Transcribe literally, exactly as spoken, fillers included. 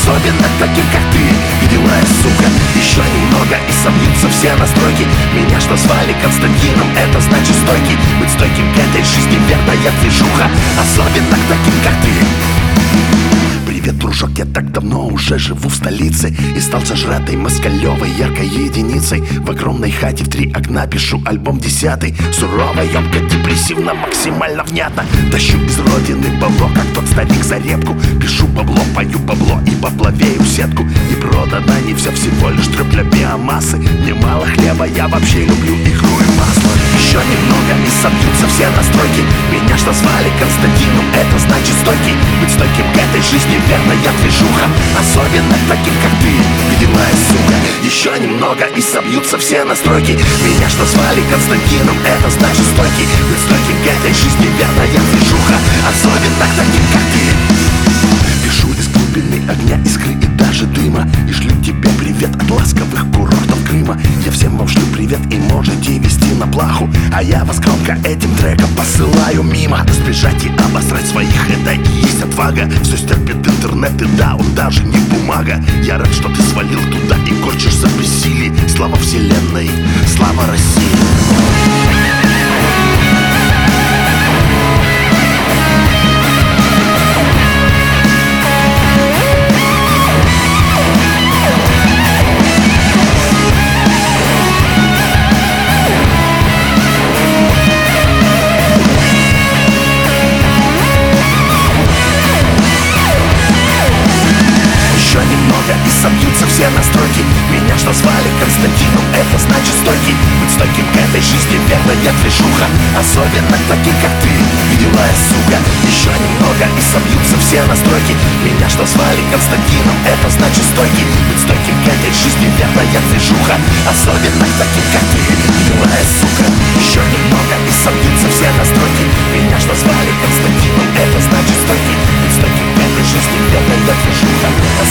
особенно таким, как ты, гнилая сука. Еще немного и собьются все настройки. Меня что звали Константином, это значит стойкий. Быть стойким к этой жизни верная движуха, особенно к таким, как ты. Привет, дружок, я так давно уже живу в столице и стал сожратой москалевой яркой единицей. В огромной хате в три окна пишу альбом десятый. Сурово, емко, депрессивно, максимально внятно. Тащу из родины бабло, как тот старик за репку. Пишу бабло, пою бабло и бабловею сетку. И продано не все, всего лишь треп для биомассы. Мне мало хлеба, я вообще люблю икру и масло. Еще немного и собьются все настройки. Меня что звали Константином, это значит стойкий. Быть стойким к этой жизни верная движуха, особенно таким, как ты, гнилая сука. Еще немного и собьются все настройки. Меня что звали Константином, это значит стойкий. Быть стойким к этой жизни верная движуха, особенно таким, как ты. Пишу из глубины огня, искры и даже дыма. И шлю тебе привет от ласковых курортов Крыма. Я всем вам шлю привет и можете вести на плаху. А я вас громко этим треком посылаю мимо. Сбежать и обосрать своих, это и есть отвага. Все стерпит интернет и да, он даже не бумага. Я рад, что ты свалил туда и корчишься в бессилии. Слава вселенной, слава России. И собьются все настройки. Меня что звали Константином, это значит стойкий. Быть стойким к этой жизни верная движуха, особенно таким, как ты, гнилая сука. Еще немного и собьются все настройки. Меня что звали Константином, это значит стойкий. Быть стойким к этой жизни верная движуха, особенно таким, как ты, гнилая сука. Еще немного и собьются все настройки. Меня что звали Константином, это значит стойкий. Быть стойким к этой жизни верная движуха,